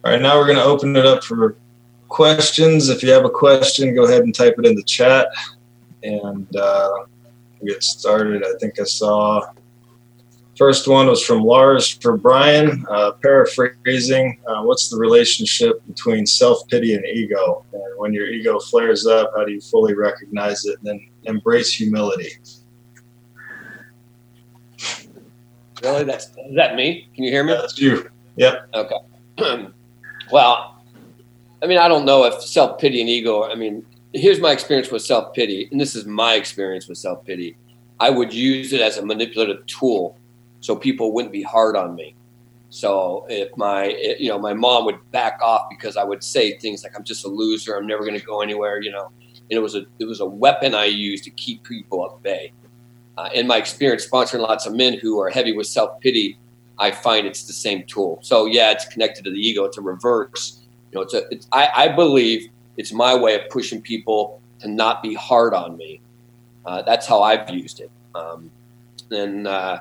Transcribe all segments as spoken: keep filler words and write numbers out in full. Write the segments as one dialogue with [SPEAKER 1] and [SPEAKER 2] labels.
[SPEAKER 1] All right, now we're going to open it up for questions. If you have a question, go ahead and type it in the chat, and uh, we'll get started. I think I saw first one was from Lars for Brian. Uh, paraphrasing, uh, what's the relationship between self-pity and ego? And when your ego flares up, how do you fully recognize it and then embrace humility?
[SPEAKER 2] Really? That's, is that me? Can you hear me?
[SPEAKER 1] That's you. Yep.
[SPEAKER 2] Okay. Well, I mean, I don't know if self-pity and ego, I mean, here's my experience with self-pity, and this is my experience with self-pity. I would use it as a manipulative tool so people wouldn't be hard on me. So if my, you know, my mom would back off because I would say things like, I'm just a loser, I'm never going to go anywhere, you know, and it was a, it was a weapon I used to keep people at bay. Uh, in my experience, sponsoring lots of men who are heavy with self-pity, I find it's the same tool. So yeah, it's connected to the ego. It's a reverse. You know, it's a. It's, I, I believe it's my way of pushing people to not be hard on me. Uh, that's how I've used it. Um, and uh,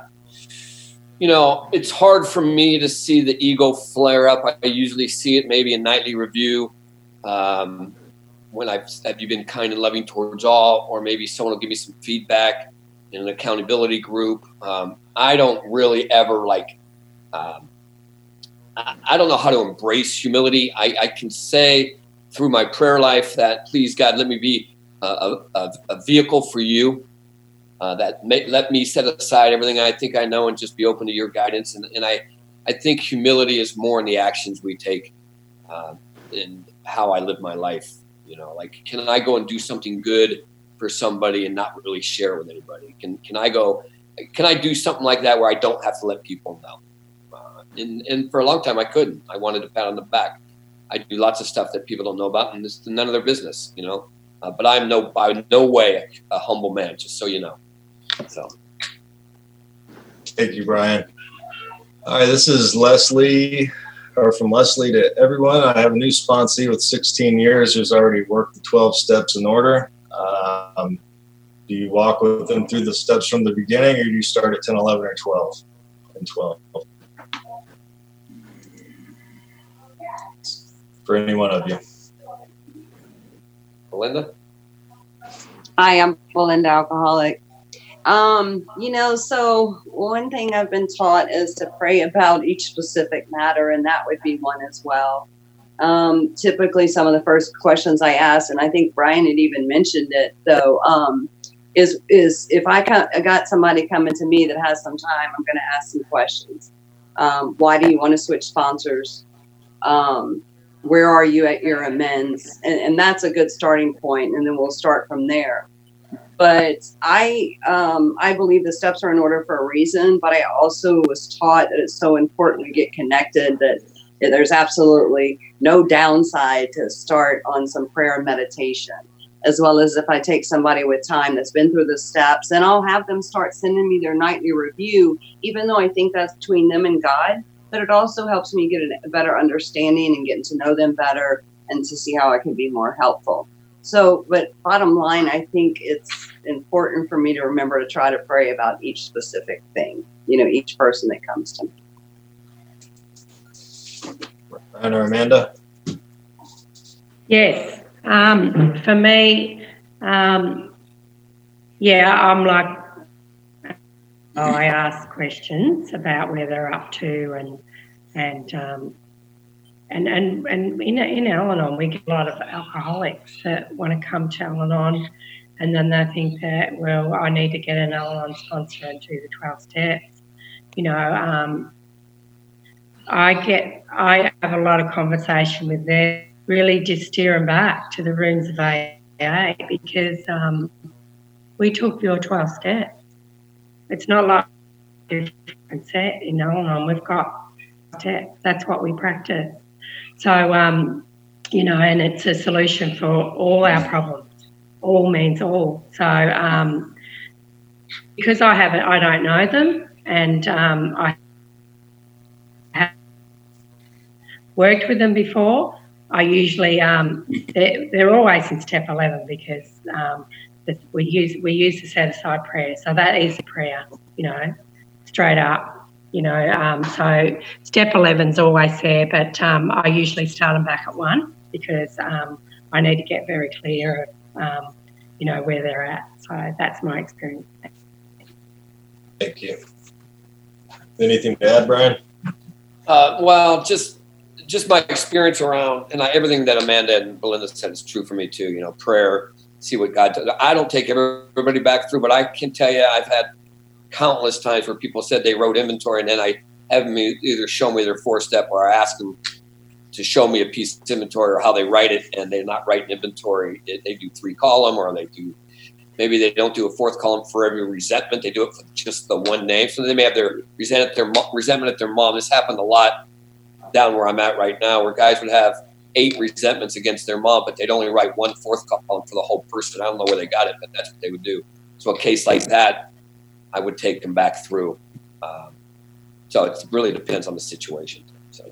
[SPEAKER 2] you know, it's hard for me to see the ego flare up. I usually see it maybe in nightly review. Um, when I've have you been kind and loving towards all, or maybe someone will give me some feedback in an accountability group. Um, I don't really ever like. Um, I, I don't know how to embrace humility. I, I can say through my prayer life that, please God, let me be a, a, a vehicle for you. Uh, that may, let me set aside everything I think I know and just be open to your guidance. And, and I, I think humility is more in the actions we take, uh, in how I live my life. You know, like, can I go and do something good for somebody and not really share with anybody? Can can I go? Can I do something like that where I don't have to let people know? Uh, and and for a long time I couldn't. I wanted to pat on the back. I do lots of stuff that people don't know about, and it's none of their business. You know, uh, but I'm no by no way a, a humble man. Just so you know. So,
[SPEAKER 1] thank you, Brian. All right, this is Leslie, or from Leslie to everyone. I have a new sponsee with sixteen years who's already worked the twelve steps in order. Um, do you walk with them through the steps from the beginning, or do you start at ten, eleven, or twelve? And twelve. For any one of you.
[SPEAKER 2] Belinda?
[SPEAKER 3] Hi, I'm Belinda, alcoholic. Um, you know, so one thing I've been taught is to pray about each specific matter, and that would be one as well. Um, typically, some of the first questions I ask, and I think Brian had even mentioned it, though, um, is is if I, come, I got somebody coming to me that has some time, I'm going to ask some questions. Um, why do you want to switch sponsors? Um, where are you at your amends? And, and that's a good starting point, and then we'll start from there. But I um, I believe the steps are in order for a reason, but I also was taught that it's so important to get connected that there's absolutely no downside to start on some prayer and meditation, as well as if I take somebody with time that's been through the steps, then I'll have them start sending me their nightly review, even though I think that's between them and God, but it also helps me get a better understanding and getting to know them better and to see how I can be more helpful. So, but bottom line, I think it's important for me to remember to try to pray about each specific thing, you know, each person that comes to me.
[SPEAKER 1] And Amanda?
[SPEAKER 4] Yes. Um, for me, um, yeah, I'm like, I ask questions about where they're up to, and and um, and and and in in Al-Anon, we get a lot of alcoholics that want to come to Al-Anon, and then they think that, well, I need to get an Al-Anon sponsor and do the twelve steps. You know, um, I get I have a lot of conversation with them, really just steer them back to the rooms of A A, because um, we took your twelve steps. It's not like a different set in Al-Anon. We've got steps. That's what we practice. So, um, you know, and it's a solution for all our problems. All means all. So, um, because I haven't, I don't know them, and um, I have worked with them before. I usually, um, they're, they're always in step eleven, because um, we use we use the set aside prayer. So that is a prayer, you know, straight up. You know, um, so step eleven's always there, but um, I usually start them back at one because um, I need to get very clear of, um, you know, where they're at. So that's my experience.
[SPEAKER 1] Thank you. Anything to add, Brian?
[SPEAKER 2] Uh, well, just just my experience around, and I, everything that Amanda and Belinda said is true for me too. You know, prayer, see what God does. I don't take everybody back through, but I can tell you I've had countless times where people said they wrote inventory, and then I have them either show me their four step, or I ask them to show me a piece of inventory or how they write it, and they're not writing inventory. They, they do three column, or they do maybe they don't do a fourth column for every resentment. They do it for just the one name. So they may have their resentment, their resentment at their mom. This happened a lot down where I'm at right now, where guys would have eight resentments against their mom, but they'd only write one fourth column for the whole person. I don't know where they got it, but that's what they would do. So a case like that, I would take them back through. Um, so it really depends on the situation. So,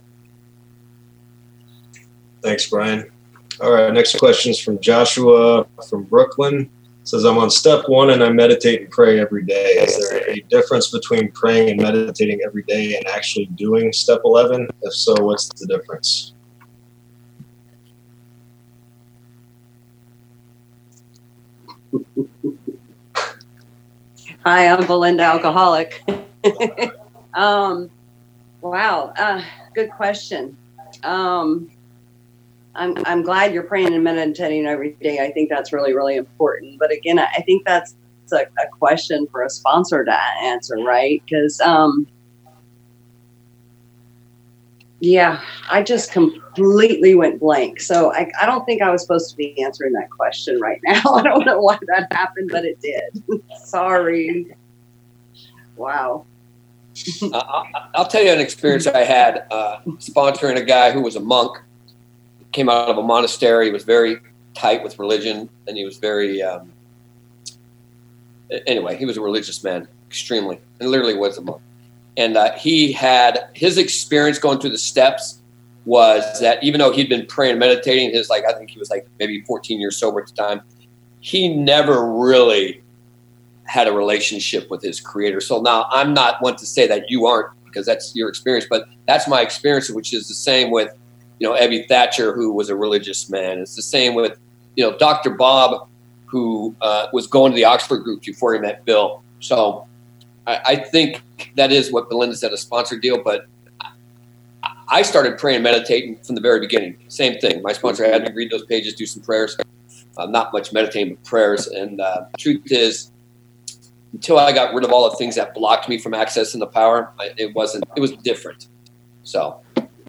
[SPEAKER 1] thanks, Brian. All right, next question is from Joshua from Brooklyn. It says, I'm on step one and I meditate and pray every day. Is there a difference between praying and meditating every day and actually doing step eleven? If so, what's the difference?
[SPEAKER 3] Hi, I'm Belinda, alcoholic. um, wow, uh, good question. Um, I'm I'm glad you're praying and meditating every day. I think that's really, really important. But again, I think that's a, a question for a sponsor to answer, right? Because, um, yeah, I just completely went blank. So I, I don't think I was supposed to be answering that question right now. I don't know why that happened, but it did. Sorry. Wow.
[SPEAKER 2] uh, I'll tell you an experience I had uh, sponsoring a guy who was a monk, came out of a monastery. He was very tight with religion, and he was very, um, anyway, he was a religious man, extremely, and literally was a monk. And uh, he had, his experience going through the steps was that even though he'd been praying and meditating, his like, I think he was like maybe fourteen years sober at the time, he never really had a relationship with his creator. So now I'm not one to say that you aren't, because that's your experience, but that's my experience, which is the same with, you know, Ebby Thatcher, who was a religious man. It's the same with, you know, Doctor Bob, who uh, was going to the Oxford group before he met Bill. So I, I think that is what Belinda said, a sponsored deal, but I started praying and meditating from the very beginning. Same thing. My sponsor had me read those pages, do some prayers. Uh, not much meditating, but prayers. And uh, the truth is, until I got rid of all the things that blocked me from accessing the power, I, it wasn't, it was different. So.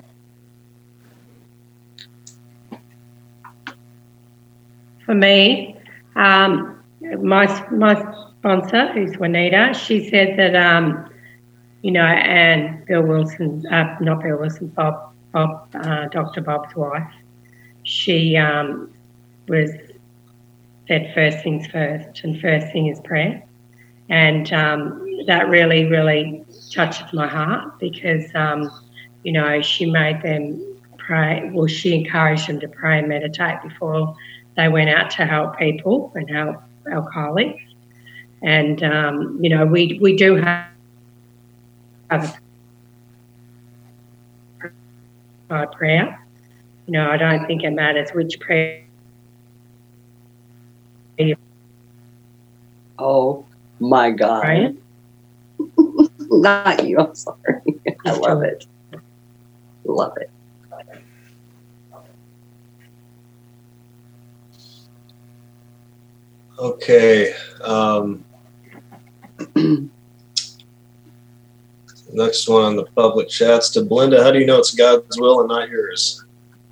[SPEAKER 4] For me, um, my my sponsor, who's Juanita, she said that, um, you know, and Bill Wilson, uh, not Bill Wilson, Bob, Bob, uh, Doctor Bob's wife, she um, was said first things first, and first thing is prayer. And um, that really, really touches my heart because, um, you know, she made them pray, well, she encouraged them to pray and meditate before they went out to help people and help alcoholics. And, um, you know, we we do have, have a prayer. You know, I don't think it matters which prayer.
[SPEAKER 3] Oh, my God.
[SPEAKER 4] Right?
[SPEAKER 3] Not you, I'm sorry. I love it. Love it.
[SPEAKER 1] Okay. Um, next one on the public chats to Belinda. How do you know it's God's will and not yours?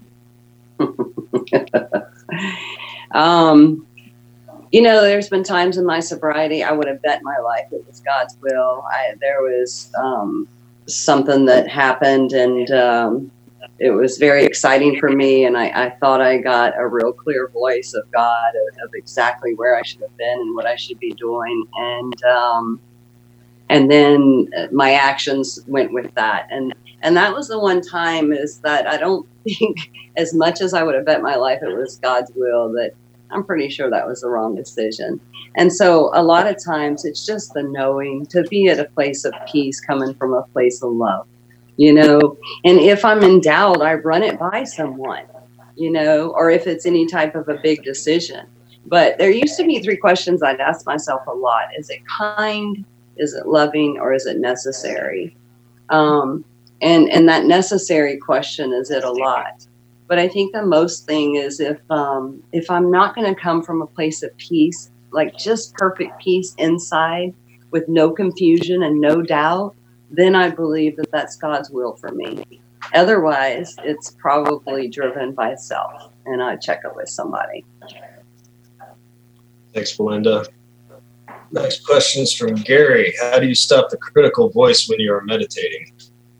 [SPEAKER 3] um, you know, there's been times in my sobriety I would have bet my life it was God's will. I, there was um, something that happened, and um, it was very exciting for me, and I, I thought I got a real clear voice of God, of, of exactly where I should have been and what I should be doing. And um, and then my actions went with that. And, and that was the one time is that I don't think, as much as I would have bet my life it was God's will, that I'm pretty sure that was the wrong decision. And so a lot of times it's just the knowing, to be at a place of peace coming from a place of love, you know. And if I'm in doubt, I run it by someone, you know, or if it's any type of a big decision. But there used to be three questions I'd ask myself a lot. Is it kind? Is it loving? Or is it necessary? Um, and, and that necessary question, is it a lot? But I think the most thing is if um, if I'm not going to come from a place of peace, like just perfect peace inside with no confusion and no doubt, then I believe that that's God's will for me. Otherwise, it's probably driven by self, and I check it with somebody.
[SPEAKER 1] Thanks, Belinda. Next question is from Gary. How do you stop the critical voice when you are meditating?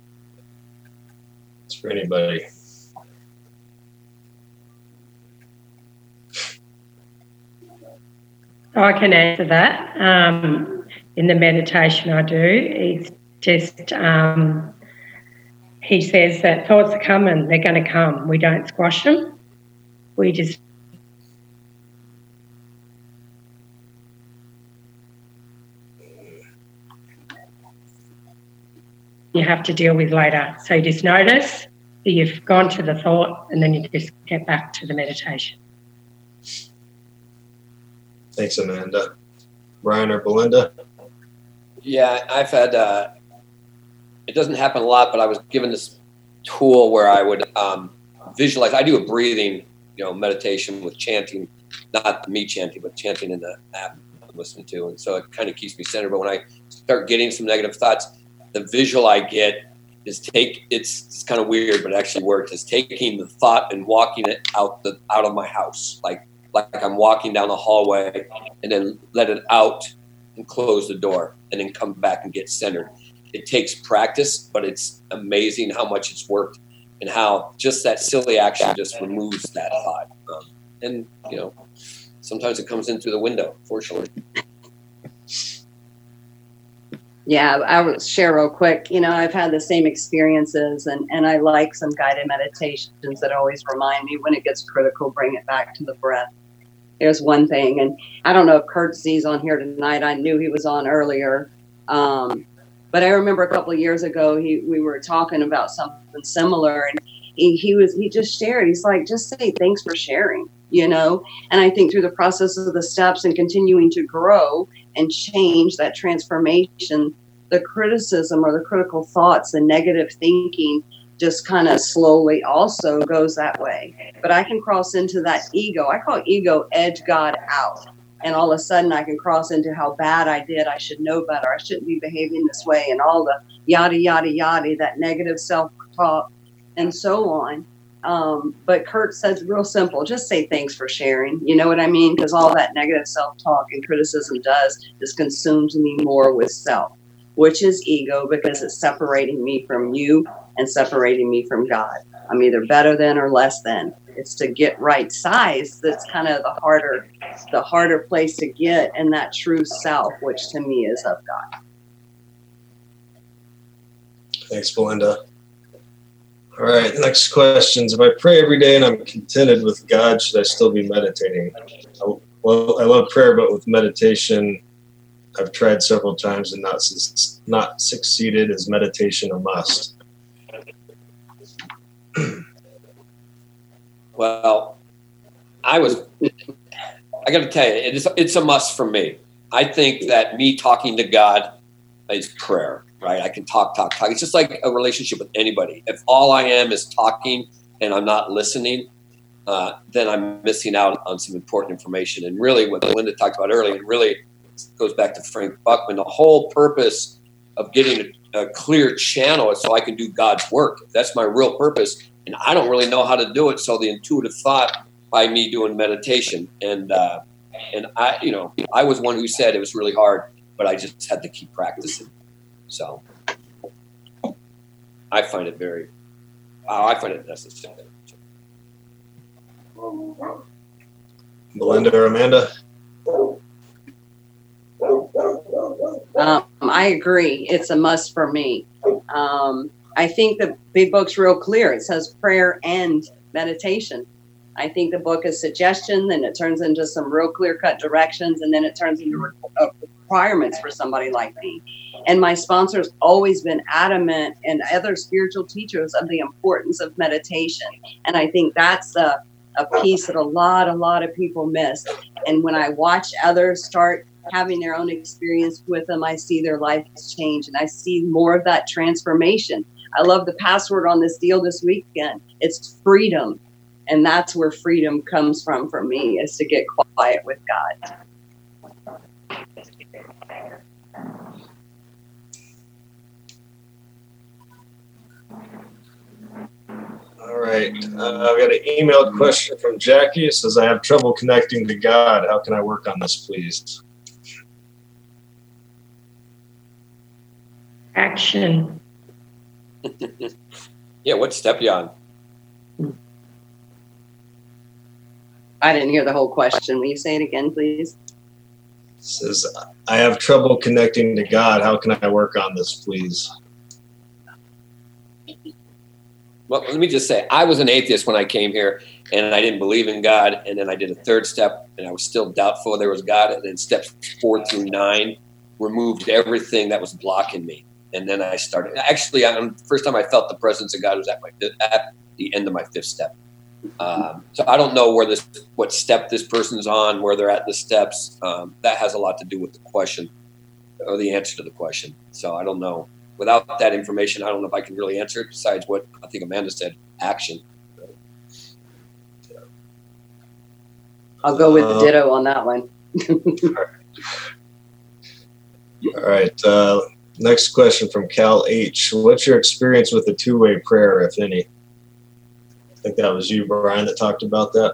[SPEAKER 1] It's for anybody.
[SPEAKER 4] I can answer that. Um, in the meditation I do, it's just, um, he says that thoughts are coming, they're going to come. We don't squash them. We just you have to deal with later. So you just notice that you've gone to the thought and then you just get back to the meditation.
[SPEAKER 1] Thanks, Amanda. Brian or Belinda?
[SPEAKER 2] Yeah, I've had, uh, it doesn't happen a lot, but I was given this tool where I would um, visualize. I do a breathing, you know, meditation with chanting, not me chanting, but chanting in the app I'm listening to. And so it kind of keeps me centered. But when I start getting some negative thoughts, the visual I get is take, it's, it's kind of weird, but it actually works, is taking the thought and walking it out the out of my house. Like, like I'm walking down the hallway and then let it out and close the door and then come back and get centered. It takes practice, but it's amazing how much it's worked and how just that silly action just removes that thought. Um, and, you know, sometimes it comes in through the window, fortunately.
[SPEAKER 3] Yeah, I will share real quick. You know, I've had the same experiences, and, and I like some guided meditations that always remind me when it gets critical, bring it back to the breath. There's one thing, and I don't know if Kurt Z's on here tonight. I knew he was on earlier. Um, but I remember a couple of years ago, he we were talking about something similar, and he, he was he just shared. He's like, just say thanks for sharing, you know? And I think through the process of the steps and continuing to grow and change, that transformation, the criticism or the critical thoughts, the negative thinking just kind of slowly also goes that way. But I can cross into that ego. I call ego edge God out. And all of a sudden I can cross into how bad I did. I should know better. I shouldn't be behaving this way, and all the yada, yada, yada, that negative self-talk and so on. Um, but Kurt says real simple, just say thanks for sharing. You know what I mean? Because all that negative self-talk and criticism does is consumes me more with self, which is ego, because it's separating me from you and separating me from God. I'm either better than or less than. It's to get right size that's kind of the harder, the harder place to get, in that true self, which to me is of God.
[SPEAKER 1] Thanks, Belinda. All right, next questions. If I pray every day and I'm contented with God, should I still be meditating? I, well, I love prayer, but with meditation, I've tried several times and not not succeeded. Is meditation a must?
[SPEAKER 2] Well, I was, I got to tell you, it is, it's a must for me. I think that me talking to God is prayer, right? I can talk, talk, talk. It's just like a relationship with anybody. If all I am is talking and I'm not listening, uh, then I'm missing out on some important information. And really what Linda talked about earlier, and really goes back to Frank Buckman, the whole purpose of getting a, a clear channel is so I can do God's work. That's my real purpose. And I don't really know how to do it. So the intuitive thought by me doing meditation, and, uh, and I, you know, I was one who said it was really hard, but I just had to keep practicing. So I find it very, I find it necessary.
[SPEAKER 1] Belinda or Amanda?
[SPEAKER 3] Um, I agree. It's a must for me. Um, I think the big book's real clear. It says prayer and meditation. I think the book is suggestion, then it turns into some real clear-cut directions, and then it turns into requirements for somebody like me. And my sponsor's always been adamant, and other spiritual teachers, of the importance of meditation. And I think that's a, a piece that a lot, a lot of people miss. And when I watch others start having their own experience with them, I see their lives change, and I see more of that transformation. I love the password on this deal this weekend. It's freedom. And that's where freedom comes from for me, is to get quiet with God.
[SPEAKER 1] All right. Uh, I've got an emailed question from Jackie. It says, I have trouble connecting to God. How can I work on this, please?
[SPEAKER 4] Action.
[SPEAKER 2] Yeah, what step you on?
[SPEAKER 3] I didn't hear the whole question. Will you say it again, please?
[SPEAKER 1] It says, I have trouble connecting to God. How can I work on this, please?
[SPEAKER 2] Well, let me just say, I was an atheist when I came here, and I didn't believe in God. And then I did a third step, and I was still doubtful there was God. And then steps four through nine removed everything that was blocking me. And then I started. Actually, the first time I felt the presence of God was at my at the end of my fifth step. Um, so I don't know where this, what step this person's on, where they're at the steps. Um, that has a lot to do with the question, or the answer to the question. So I don't know. Without that information, I don't know if I can really answer it, besides what I think Amanda said, action.
[SPEAKER 3] I'll go with uh, ditto on that one.
[SPEAKER 1] All right. Uh, next question from Cal H. What's your experience with the two-way prayer, if any? I think that was you, Brian, that talked about that.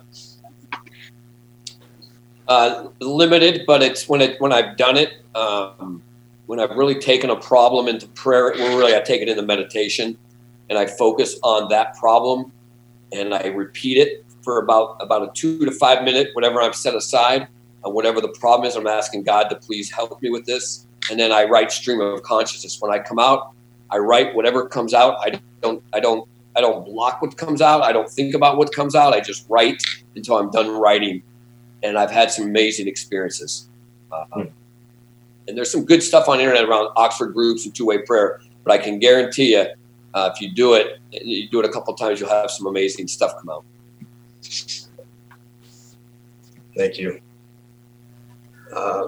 [SPEAKER 2] Uh, limited, but it's when it when I've done it, um, when I've really taken a problem into prayer, well, really I take it into meditation, and I focus on that problem, and I repeat it for about about a two to five minute, whatever I've set aside, and whatever the problem is, I'm asking God to please help me with this, and then I write stream of consciousness. When I come out, I write whatever comes out. I don't I don't. I don't block what comes out. I don't think about what comes out. I just write until I'm done writing. And I've had some amazing experiences. Uh, mm. And there's some good stuff on the internet around Oxford groups and two-way prayer. But I can guarantee you, uh, if you do it, you do it a couple of times, you'll have some amazing stuff come out.
[SPEAKER 1] Thank you. Uh,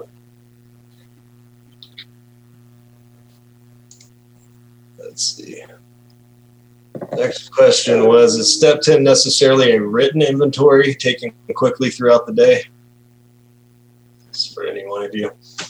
[SPEAKER 1] let's see. Next question was, is step ten necessarily a written inventory taken quickly throughout the day? It's for any one of you.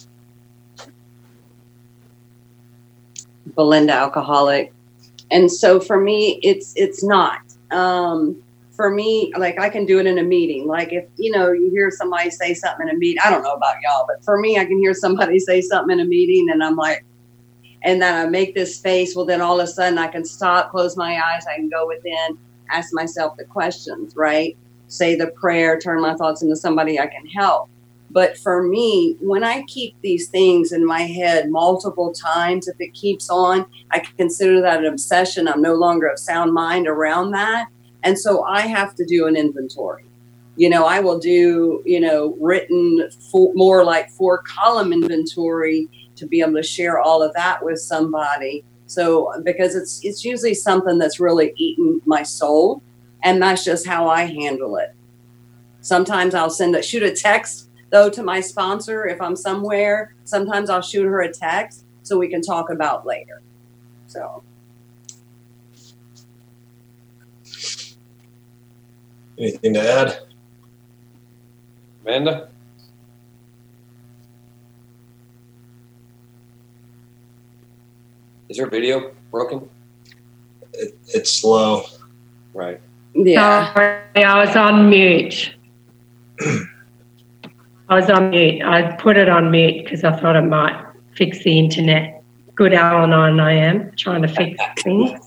[SPEAKER 3] Belinda, alcoholic. And so for me, it's it's not. Um, for me, like I can do it in a meeting. Like if, you know, you hear somebody say something in a meeting, I don't know about y'all, but for me, I can hear somebody say something in a meeting and I'm like, and then I make this face, well, then all of a sudden I can stop, close my eyes, I can go within, ask myself the questions, right? Say the prayer, turn my thoughts into somebody I can help. But for me, when I keep these things in my head multiple times, if it keeps on, I consider that an obsession. I'm no longer of sound mind around that. And so I have to do an inventory. You know, I will do, you know, written, for, more like four column inventory to be able to share all of that with somebody. So, because it's it's usually something that's really eaten my soul, and that's just how I handle it. Sometimes I'll send a, shoot a text, though, to my sponsor if I'm somewhere. Sometimes I'll shoot her a text so we can talk about later. So.
[SPEAKER 1] Anything to add?
[SPEAKER 2] Amanda? Is your video broken?
[SPEAKER 1] It, it's slow.
[SPEAKER 2] Right.
[SPEAKER 3] Yeah.
[SPEAKER 4] Sorry, I was on mute. I was on mute. I put it on mute because I thought it might fix the internet. Good Al-Anon I am, trying to fix things.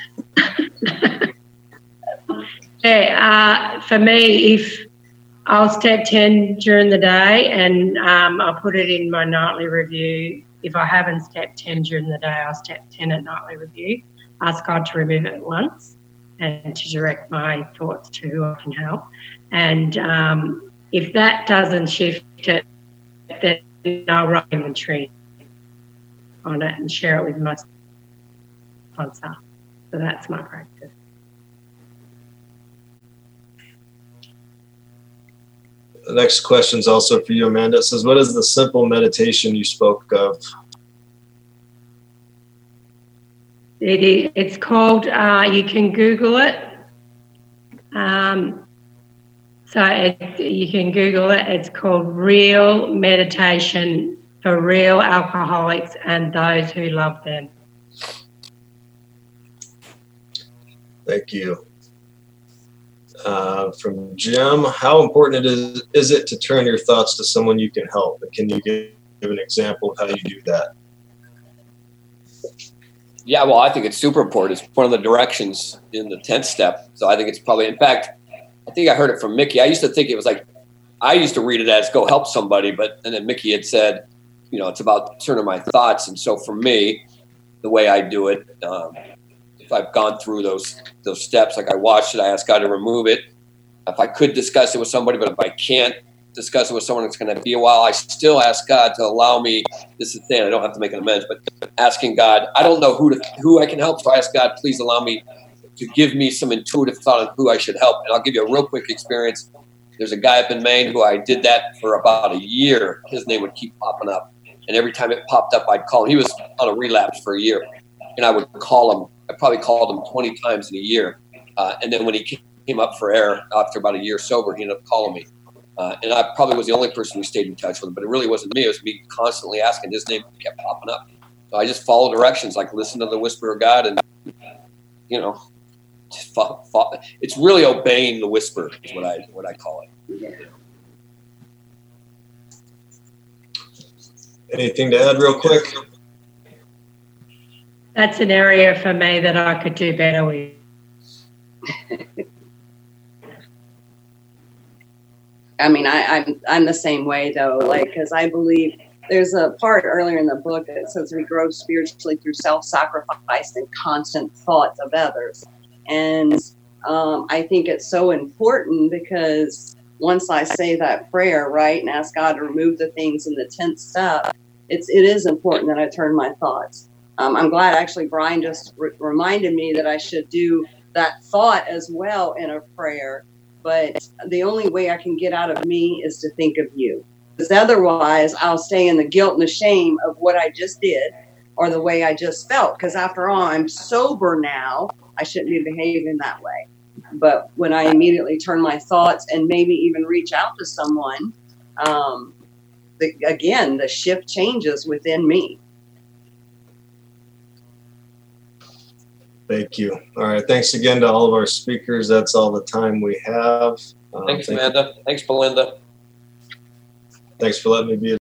[SPEAKER 4] yeah, uh, for me, if I'll step ten during the day and um, I'll put it in my nightly review. If I haven't stepped ten during the day, I'll step ten at nightly review. Ask God to remove it once and to direct my thoughts to who I can help. And um, if that doesn't shift it, then I'll write inventory on it and share it with my sponsor. So that's my practice.
[SPEAKER 1] The next question is also for you, Amanda. It says, what is the simple meditation you spoke of?
[SPEAKER 4] It is, it's called, uh, you can Google it. Um, so it, you can Google it. It's called Real Meditation for Real Alcoholics and Those Who Love Them.
[SPEAKER 1] Thank you. Uh, from Jim, how important it is, is it to turn your thoughts to someone you can help? And can you give, give an example of how you do that?
[SPEAKER 2] Yeah, well, I think it's super important. It's one of the directions in the tenth step. So I think it's probably, in fact, I think I heard it from Mickey. I used to think it was like, I used to read it as go help somebody, but and then Mickey had said, you know, it's about turning my thoughts. And so for me, the way I do it, um, if I've gone through those those steps, like I watched it, I asked God to remove it. If I could discuss it with somebody, but if I can't discuss it with someone, it's going to be a while. I still ask God to allow me. This is the thing, I don't have to make an amends, but asking God, I don't know who to who I can help, so I ask God, please allow me to give me some intuitive thought on who I should help. And I'll give you a real quick experience. There's a guy up in Maine who I did that for about a year. His name would keep popping up, and every time it popped up, I'd call him. He was on a relapse for a year, and I would call him. I probably called him twenty times in a year. Uh, and then when he came up for air after about a year sober, he ended up calling me. Uh, and I probably was the only person who stayed in touch with him, but it really wasn't me. It was me constantly asking. His name kept popping up. So I just follow directions, like listen to the whisper of God, and, you know, fo- fo- it's really obeying the whisper is what I what I call it.
[SPEAKER 1] Anything to add real quick?
[SPEAKER 4] That's an area for me that I could do better with.
[SPEAKER 3] I mean, I, I'm I'm the same way though, like, because I believe there's a part earlier in the book that says we grow spiritually through self-sacrifice and constant thoughts of others. And um, I think it's so important because once I say that prayer, right, and ask God to remove the things in the tenth step, it's it is important that I turn my thoughts. Um, I'm glad actually Brian just re- reminded me that I should do that thought as well in a prayer. But the only way I can get out of me is to think of you. Because otherwise, I'll stay in the guilt and the shame of what I just did or the way I just felt. Because after all, I'm sober now. I shouldn't be behaving that way. But when I immediately turn my thoughts and maybe even reach out to someone, um, the, again, the shift changes within me.
[SPEAKER 1] Thank you. All right. Thanks again to all of our speakers. That's all the time we have. Um,
[SPEAKER 2] Thanks,
[SPEAKER 1] thank
[SPEAKER 2] Amanda. Thanks, Belinda.
[SPEAKER 1] Thanks for letting me be a